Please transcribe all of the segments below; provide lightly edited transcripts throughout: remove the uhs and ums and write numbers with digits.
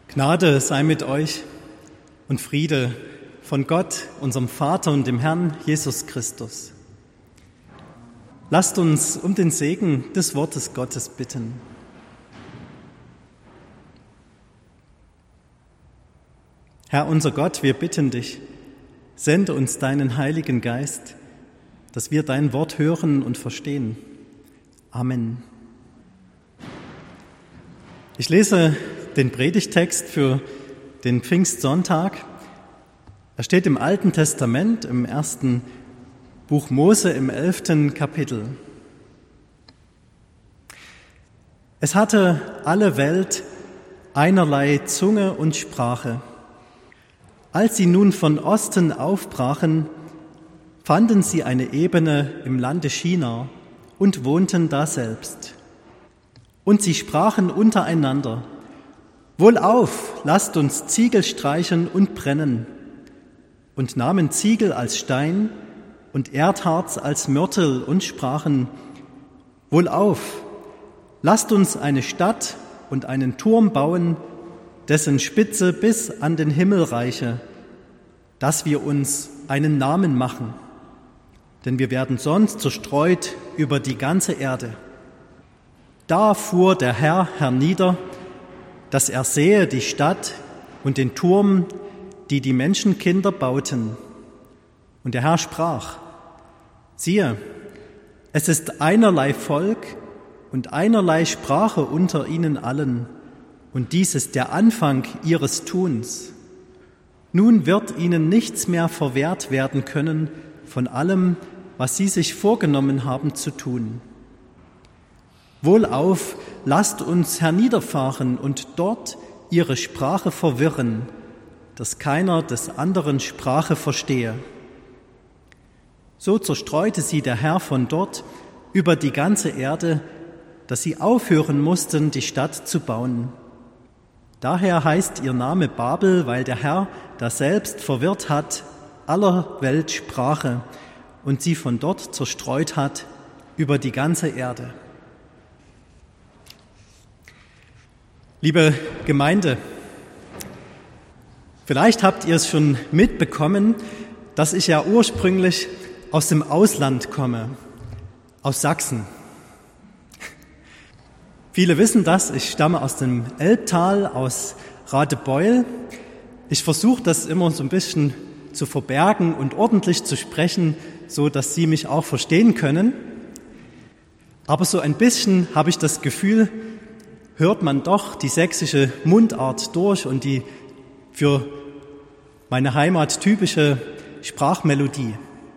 Gnade sei mit euch und Friede von Gott, unserem Vater und dem Herrn Jesus Christus. Lasst uns um den Segen des Wortes Gottes bitten. Herr unser Gott, wir bitten dich, sende uns deinen Heiligen Geist, dass wir dein Wort hören und verstehen. Amen. Ich lese den Predigtext für den Pfingstsonntag. Er steht im Alten Testament, im ersten Buch Mose, im 11. Kapitel. Es hatte alle Welt einerlei Zunge und Sprache. Als sie nun von Osten aufbrachen, fanden sie eine Ebene im Lande Shinar und wohnten daselbst. Und sie sprachen untereinander: Wohlauf, lasst uns Ziegel streichen und brennen. Und nahmen Ziegel als Stein und Erdharz als Mörtel und sprachen: Wohlauf, lasst uns eine Stadt und einen Turm bauen, dessen Spitze bis an den Himmel reiche, dass wir uns einen Namen machen. Denn wir werden sonst zerstreut über die ganze Erde. Da fuhr der Herr hernieder, dass er sehe die Stadt und den Turm, die die Menschenkinder bauten. Und der Herr sprach: Siehe, es ist einerlei Volk und einerlei Sprache unter ihnen allen, und dies ist der Anfang ihres Tuns. Nun wird ihnen nichts mehr verwehrt werden können von allem, was sie sich vorgenommen haben zu tun. Wohlauf, lasst uns herniederfahren und dort ihre Sprache verwirren, dass keiner des anderen Sprache verstehe. So zerstreute sie der Herr von dort über die ganze Erde, dass sie aufhören mussten, die Stadt zu bauen. Daher heißt ihr Name Babel, weil der Herr daselbst verwirrt hat aller Welt Sprache und sie von dort zerstreut hat über die ganze Erde. Liebe Gemeinde, vielleicht habt ihr es schon mitbekommen, dass ich ja ursprünglich aus dem Ausland komme, aus Sachsen. Viele wissen das, ich stamme aus dem Elbtal, aus Radebeul. Ich versuche das immer so ein bisschen zu verbergen und ordentlich zu sprechen, so dass Sie mich auch verstehen können. Aber so ein bisschen habe ich das Gefühl, hört man doch die sächsische Mundart durch und die für meine Heimat typische Sprachmelodie.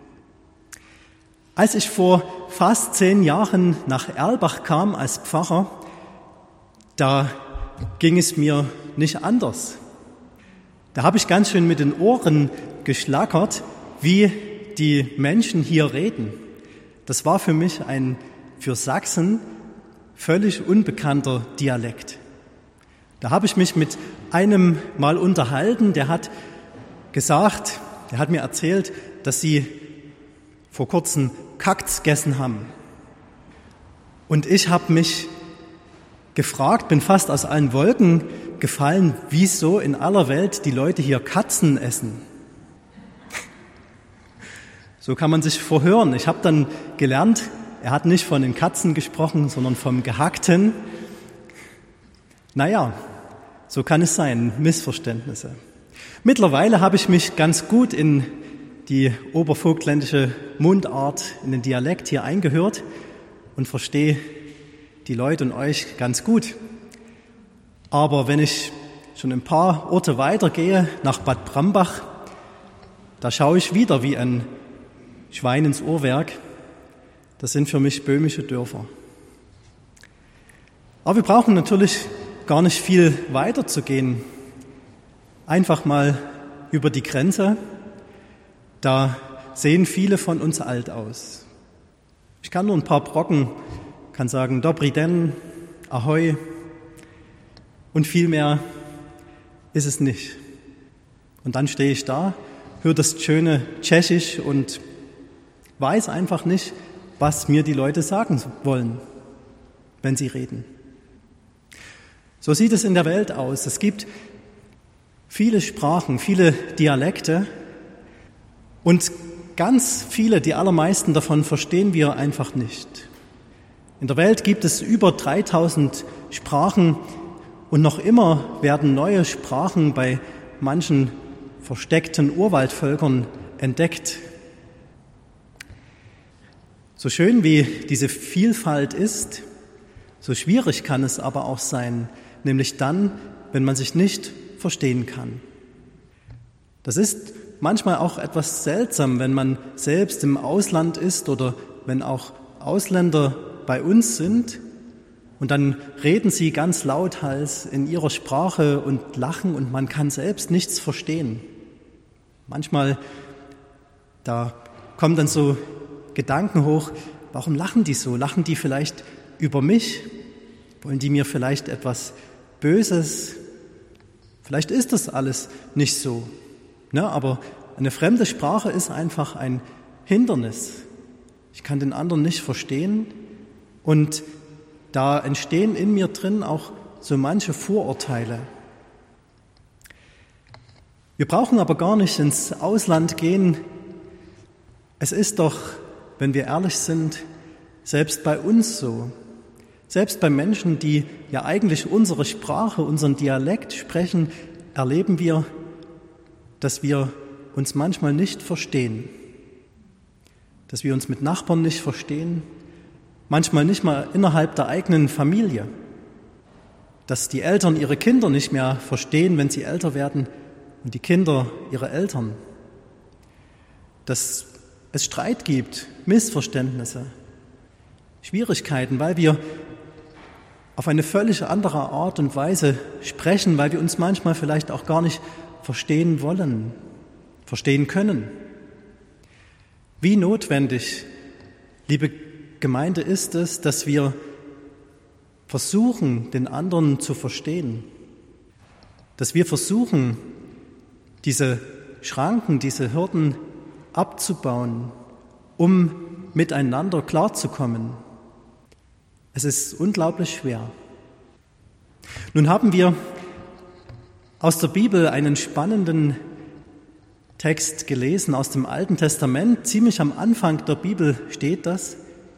Als ich vor fast 10 Jahren nach Erlbach kam als Pfarrer, da ging es mir nicht anders. Da habe ich ganz schön mit den Ohren geschlackert, wie die Menschen hier reden. Das war für mich ein für Sachsen völlig unbekannter Dialekt. Da habe ich mich mit einem mal unterhalten, der hat mir erzählt, dass sie vor kurzem Kakts gegessen haben. Und ich habe mich gefragt, bin fast aus allen Wolken gefallen, wieso in aller Welt die Leute hier Katzen essen. So kann man sich verhören. Ich habe dann gelernt, er hat nicht von den Katzen gesprochen, sondern vom Gehackten. Naja, so kann es sein, Missverständnisse. Mittlerweile habe ich mich ganz gut in die obervogtländische Mundart, in den Dialekt hier eingehört und verstehe die Leute und euch ganz gut. Aber wenn ich schon ein paar Orte weitergehe, nach Bad Brambach, da schaue ich wieder wie ein Schwein ins Uhrwerk. Das sind für mich böhmische Dörfer. Aber wir brauchen natürlich gar nicht viel weiter zu gehen. Einfach mal über die Grenze. Da sehen viele von uns alt aus. Ich kann nur ein paar Brocken, kann sagen Dobry den, Ahoi, und viel mehr ist es nicht. Und dann stehe ich da, höre das schöne Tschechisch und weiß einfach nicht, was mir die Leute sagen wollen, wenn sie reden. So sieht es in der Welt aus. Es gibt viele Sprachen, viele Dialekte und ganz viele, die allermeisten davon verstehen wir einfach nicht. In der Welt gibt es über 3000 Sprachen und noch immer werden neue Sprachen bei manchen versteckten Urwaldvölkern entdeckt. So schön wie diese Vielfalt ist, so schwierig kann es aber auch sein, nämlich dann, wenn man sich nicht verstehen kann. Das ist manchmal auch etwas seltsam, wenn man selbst im Ausland ist oder wenn auch Ausländer bei uns sind und dann reden sie ganz lauthals in ihrer Sprache und lachen und man kann selbst nichts verstehen. Manchmal, da kommen dann so Gedanken hoch, warum lachen die so? Lachen die vielleicht über mich? Wollen die mir vielleicht etwas Böses? Vielleicht ist das alles nicht so. Ne? Aber eine fremde Sprache ist einfach ein Hindernis. Ich kann den anderen nicht verstehen und da entstehen in mir drin auch so manche Vorurteile. Wir brauchen aber gar nicht ins Ausland gehen. Es ist doch, wenn wir ehrlich sind, selbst bei uns so. Selbst bei Menschen, die ja eigentlich unsere Sprache, unseren Dialekt sprechen, erleben wir, dass wir uns manchmal nicht verstehen. Dass wir uns mit Nachbarn nicht verstehen, manchmal nicht mal innerhalb der eigenen Familie. Dass die Eltern ihre Kinder nicht mehr verstehen, wenn sie älter werden und die Kinder ihre Eltern. Dass es Streit gibt, Missverständnisse, Schwierigkeiten, weil wir auf eine völlig andere Art und Weise sprechen, weil wir uns manchmal vielleicht auch gar nicht verstehen wollen, verstehen können. Wie notwendig, liebe Gemeinde, ist es, dass wir versuchen, den anderen zu verstehen, dass wir versuchen, diese Schranken, diese Hürden abzubauen, um miteinander klarzukommen. Es ist unglaublich schwer. Nun haben wir aus der Bibel einen spannenden Text gelesen aus dem Alten Testament. Ziemlich am Anfang der Bibel steht das.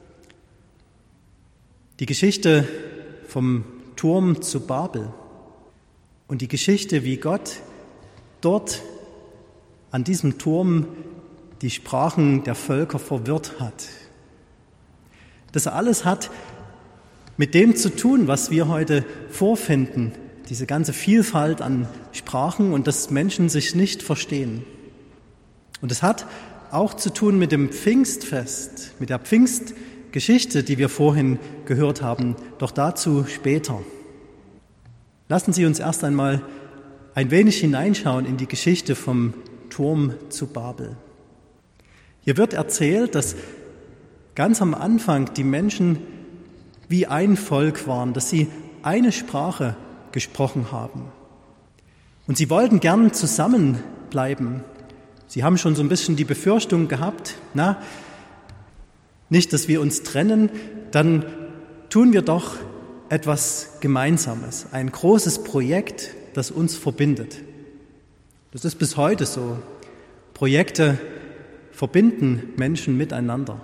Die Geschichte vom Turm zu Babel und die Geschichte, wie Gott dort an diesem Turm die Sprachen der Völker verwirrt hat. Das alles hat mit dem zu tun, was wir heute vorfinden, diese ganze Vielfalt an Sprachen und dass Menschen sich nicht verstehen. Und es hat auch zu tun mit dem Pfingstfest, mit der Pfingstgeschichte, die wir vorhin gehört haben, doch dazu später. Lassen Sie uns erst einmal ein wenig hineinschauen in die Geschichte vom Turm zu Babel. Hier wird erzählt, dass ganz am Anfang die Menschen wie ein Volk waren, dass sie eine Sprache gesprochen haben. Und sie wollten gern zusammenbleiben. Sie haben schon so ein bisschen die Befürchtung gehabt, nicht, dass wir uns trennen, dann tun wir doch etwas Gemeinsames, ein großes Projekt, das uns verbindet. Das ist bis heute so. Projekte verbinden Menschen miteinander.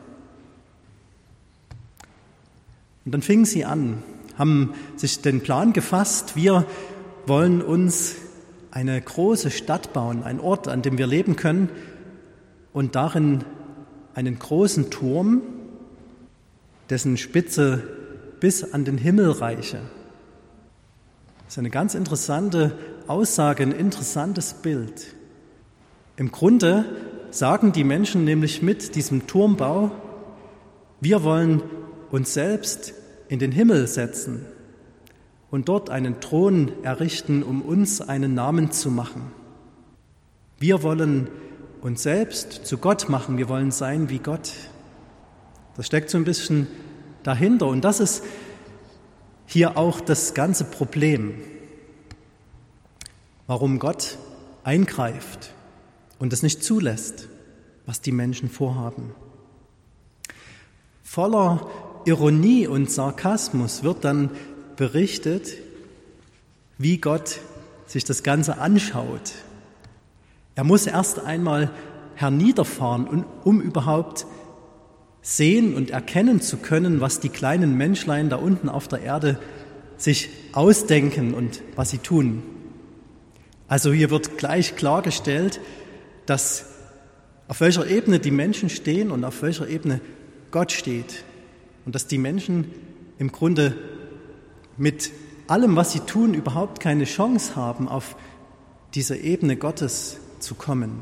Und dann fingen sie an, haben sich den Plan gefasst, wir wollen uns eine große Stadt bauen, ein Ort, an dem wir leben können und darin einen großen Turm, dessen Spitze bis an den Himmel reiche. Das ist eine ganz interessante Aussage, ein interessantes Bild. Im Grunde sagen die Menschen nämlich mit diesem Turmbau, wir wollen uns selbst in den Himmel setzen und dort einen Thron errichten, um uns einen Namen zu machen. Wir wollen uns selbst zu Gott machen, wir wollen sein wie Gott. Das steckt so ein bisschen dahinter und das ist hier auch das ganze Problem, warum Gott eingreift und es nicht zulässt, was die Menschen vorhaben. Voller Ironie und Sarkasmus wird dann berichtet, wie Gott sich das Ganze anschaut. Er muss erst einmal herniederfahren, um überhaupt sehen und erkennen zu können, was die kleinen Menschlein da unten auf der Erde sich ausdenken und was sie tun. Also hier wird gleich klargestellt, dass auf welcher Ebene die Menschen stehen und auf welcher Ebene Gott steht. Und dass die Menschen im Grunde mit allem, was sie tun, überhaupt keine Chance haben, auf diese Ebene Gottes zu kommen.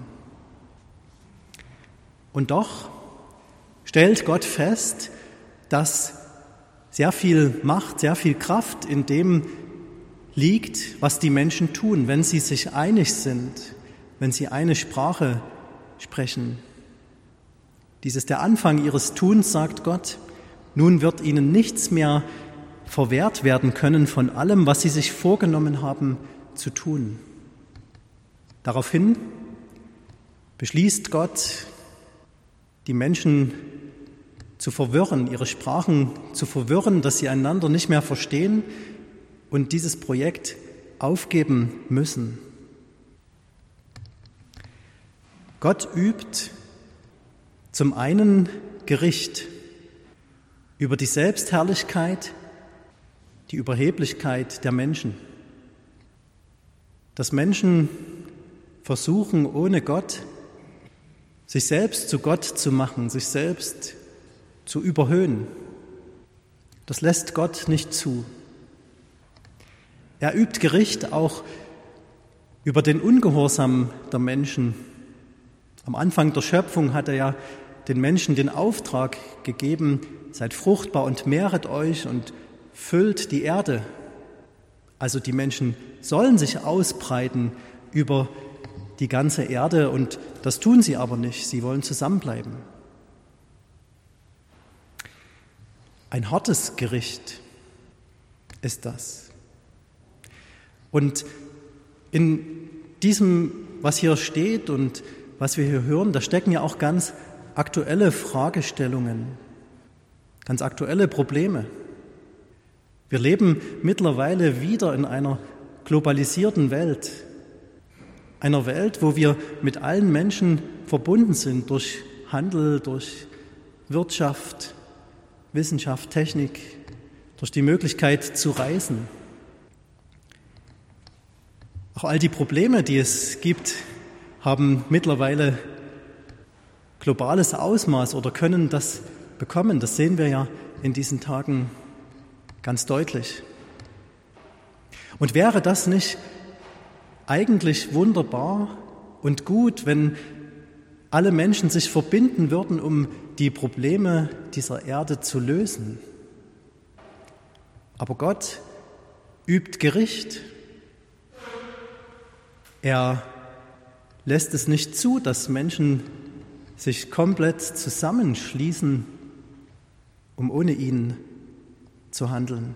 Und doch stellt Gott fest, dass sehr viel Macht, sehr viel Kraft in dem liegt, was die Menschen tun, wenn sie sich einig sind, wenn sie eine Sprache sprechen. Dies ist der Anfang ihres Tuns, sagt Gott. Nun wird ihnen nichts mehr verwehrt werden können von allem, was sie sich vorgenommen haben zu tun. Daraufhin beschließt Gott, die Menschen zu verwirren, ihre Sprachen zu verwirren, dass sie einander nicht mehr verstehen und dieses Projekt aufgeben müssen. Gott übt zum einen Gericht über die Selbstherrlichkeit, die Überheblichkeit der Menschen. Dass Menschen versuchen, ohne Gott sich selbst zu Gott zu machen, sich selbst zu überhöhen. Das lässt Gott nicht zu. Er übt Gericht auch über den Ungehorsam der Menschen. Am Anfang der Schöpfung hat er ja den Menschen den Auftrag gegeben, seid fruchtbar und mehret euch und füllt die Erde. Also die Menschen sollen sich ausbreiten über die ganze Erde und das tun sie aber nicht. Sie wollen zusammenbleiben. Ein hartes Gericht ist das. Und in diesem, was hier steht und was wir hier hören, da stecken ja auch ganz aktuelle Fragestellungen, ganz aktuelle Probleme. Wir leben mittlerweile wieder in einer globalisierten Welt, einer Welt, wo wir mit allen Menschen verbunden sind durch Handel, durch Wirtschaft, Wissenschaft, Technik, durch die Möglichkeit zu reisen. Auch all die Probleme, die es gibt, haben mittlerweile globales Ausmaß oder können das bekommen. Das sehen wir ja in diesen Tagen ganz deutlich. Und wäre das nicht eigentlich wunderbar und gut, wenn alle Menschen sich verbinden würden, um die Probleme dieser Erde zu lösen? Aber Gott übt Gericht. Er lässt es nicht zu, dass Menschen sich komplett zusammenschließen, um ohne ihn zu handeln.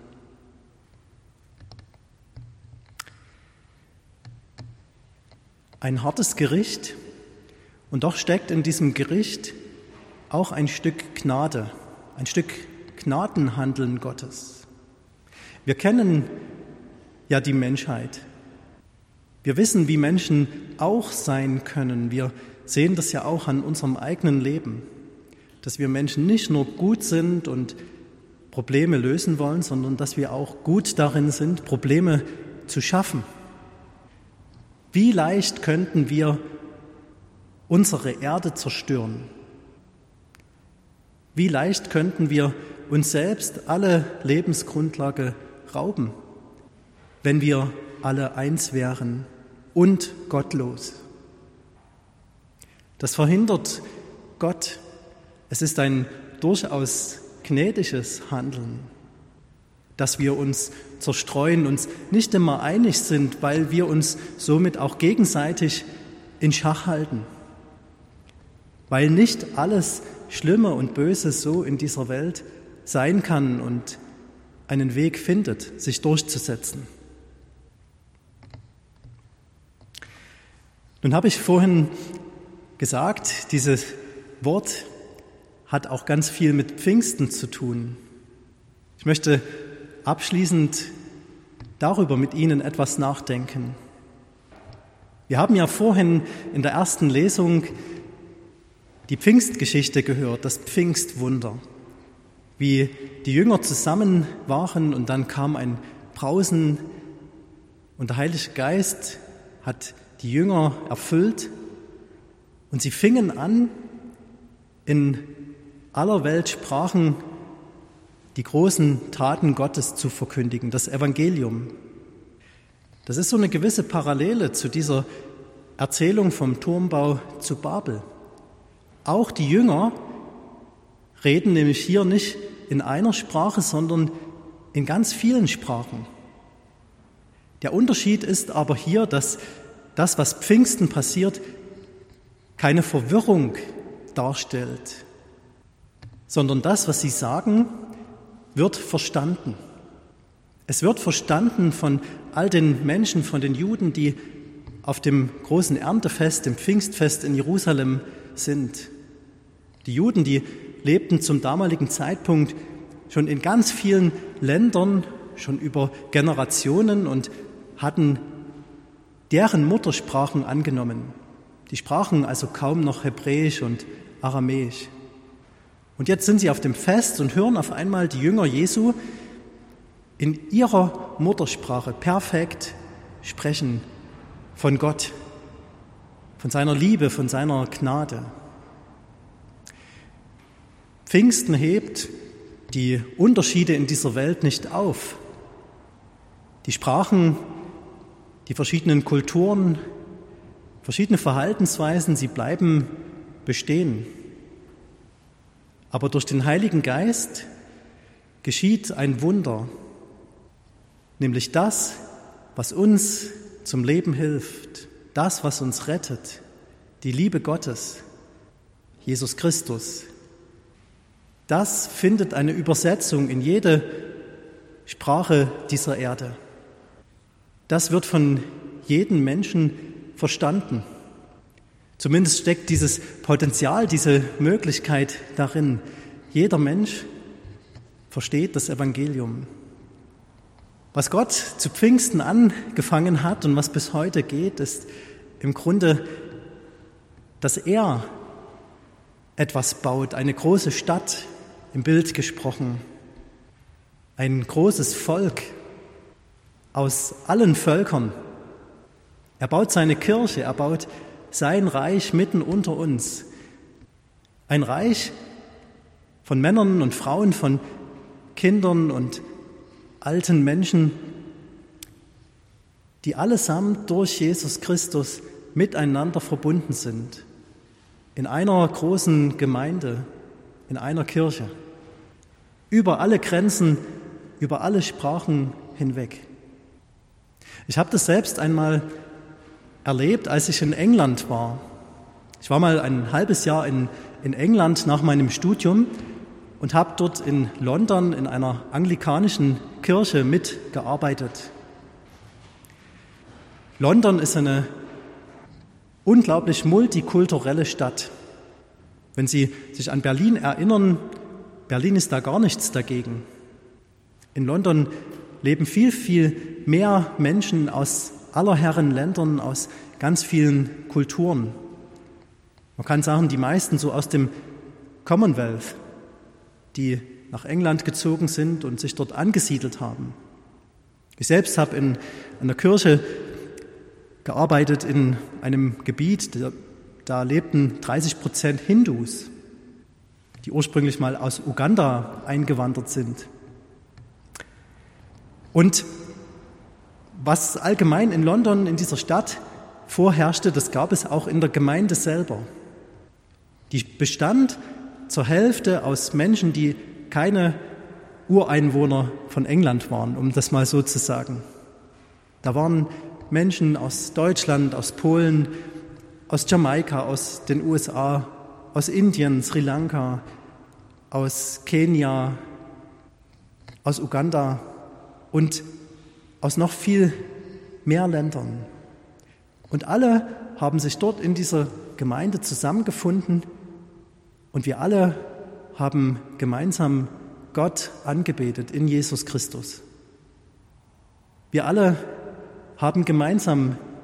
Ein hartes Gericht, und doch steckt in diesem Gericht auch ein Stück Gnade, ein Stück Gnadenhandeln Gottes. Wir kennen ja die Menschheit. Wir wissen, wie Menschen auch sein können. Wir sehen das ja auch an unserem eigenen Leben, dass wir Menschen nicht nur gut sind und Probleme lösen wollen, sondern dass wir auch gut darin sind, Probleme zu schaffen. Wie leicht könnten wir unsere Erde zerstören? Wie leicht könnten wir uns selbst alle Lebensgrundlage rauben, wenn wir alle eins wären und gottlos? Das verhindert Gott. Es ist ein durchaus gnädiges Handeln, dass wir uns zerstreuen, uns nicht immer einig sind, weil wir uns somit auch gegenseitig in Schach halten, weil nicht alles Schlimme und Böse so in dieser Welt sein kann und einen Weg findet, sich durchzusetzen. Nun habe ich vorhin gesagt, dieses Wort hat auch ganz viel mit Pfingsten zu tun. Ich möchte abschließend darüber mit Ihnen etwas nachdenken. Wir haben ja vorhin in der ersten Lesung die Pfingstgeschichte gehört, das Pfingstwunder, wie die Jünger zusammen waren und dann kam ein Brausen und der Heilige Geist hat die Jünger erfüllt und sie fingen an, in aller Welt Sprachen die großen Taten Gottes zu verkündigen, das Evangelium. Das ist so eine gewisse Parallele zu dieser Erzählung vom Turmbau zu Babel. Auch die Jünger reden nämlich hier nicht in einer Sprache, sondern in ganz vielen Sprachen. Der Unterschied ist aber hier, dass das, was Pfingsten passiert, keine Verwirrung darstellt, sondern das, was sie sagen, wird verstanden. Es wird verstanden von all den Menschen, von den Juden, die auf dem großen Erntefest, dem Pfingstfest in Jerusalem sind. Die Juden, die lebten zum damaligen Zeitpunkt schon in ganz vielen Ländern, schon über Generationen und hatten deren Muttersprachen angenommen. Die sprachen also kaum noch Hebräisch und Aramäisch. Und jetzt sind sie auf dem Fest und hören auf einmal die Jünger Jesu in ihrer Muttersprache perfekt sprechen von Gott, von seiner Liebe, von seiner Gnade. Pfingsten hebt die Unterschiede in dieser Welt nicht auf. Die Sprachen, die verschiedenen Kulturen, verschiedene Verhaltensweisen, sie bleiben bestehen. Aber durch den Heiligen Geist geschieht ein Wunder, nämlich das, was uns zum Leben hilft, das, was uns rettet, die Liebe Gottes, Jesus Christus. Das findet eine Übersetzung in jede Sprache dieser Erde. Das wird von jedem Menschen verstanden. Zumindest steckt dieses Potenzial, diese Möglichkeit darin. Jeder Mensch versteht das Evangelium. Was Gott zu Pfingsten angefangen hat und was bis heute geht, ist im Grunde, dass er etwas baut, eine große Stadt, im Bild gesprochen, ein großes Volk aus allen Völkern. Er baut seine Kirche, er baut sein Reich mitten unter uns. Ein Reich von Männern und Frauen, von Kindern und alten Menschen, die allesamt durch Jesus Christus miteinander verbunden sind. In einer großen Gemeinde, in einer Kirche. Über alle Grenzen, über alle Sprachen hinweg. Ich habe das selbst einmal erlebt, als ich in England war. Ich war mal ein halbes Jahr in England nach meinem Studium und habe dort in London in einer anglikanischen Kirche mitgearbeitet. London ist eine unglaublich multikulturelle Stadt. Wenn Sie sich an Berlin erinnern, Berlin ist da gar nichts dagegen. In London leben viel, viel mehr Menschen aus aller Herren Ländern, aus ganz vielen Kulturen. Man kann sagen, die meisten so aus dem Commonwealth, die nach England gezogen sind und sich dort angesiedelt haben. Ich selbst habe in einer Kirche gearbeitet in einem Gebiet, da lebten 30% Hindus, die ursprünglich mal aus Uganda eingewandert sind. Und was allgemein in London, in dieser Stadt, vorherrschte, das gab es auch in der Gemeinde selber. Die bestand zur Hälfte aus Menschen, die keine Ureinwohner von England waren, um das mal so zu sagen. Da waren Menschen aus Deutschland, aus Polen, aus Jamaika, aus den USA, aus Indien, Sri Lanka, aus Kenia, aus Uganda und aus noch viel mehr Ländern. Und alle haben sich dort in dieser Gemeinde zusammengefunden und wir alle haben gemeinsam Gott angebetet in Jesus Christus. Wir alle haben gemeinsam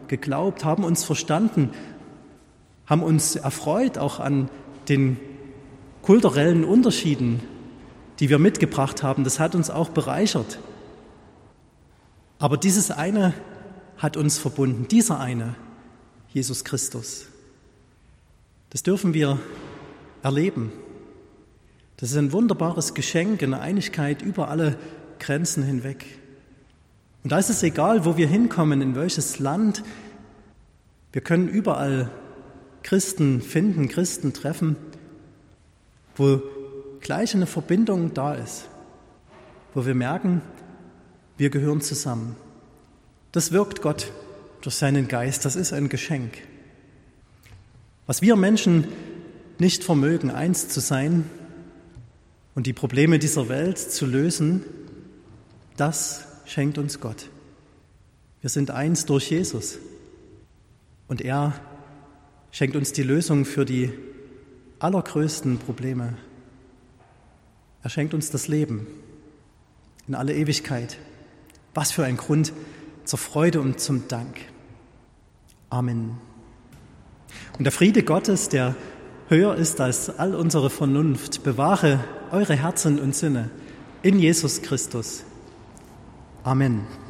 geglaubt, haben uns verstanden, haben uns erfreut auch an den kulturellen Unterschieden, die wir mitgebracht haben. Das hat uns auch bereichert. Aber dieses eine hat uns verbunden, dieser eine, Jesus Christus. Das dürfen wir erleben. Das ist ein wunderbares Geschenk, eine Einigkeit über alle Grenzen hinweg. Und da ist es egal, wo wir hinkommen, in welches Land. Wir können überall Christen finden, Christen treffen, wo gleich eine Verbindung da ist, wo wir merken, wir gehören zusammen. Das wirkt Gott durch seinen Geist, das ist ein Geschenk. Was wir Menschen nicht vermögen, eins zu sein und die Probleme dieser Welt zu lösen, das schenkt uns Gott. Wir sind eins durch Jesus und er schenkt uns die Lösung für die allergrößten Probleme. Er schenkt uns das Leben in alle Ewigkeit. Was für ein Grund zur Freude und zum Dank. Amen. Und der Friede Gottes, der höher ist als all unsere Vernunft, bewahre eure Herzen und Sinne in Jesus Christus. Amen.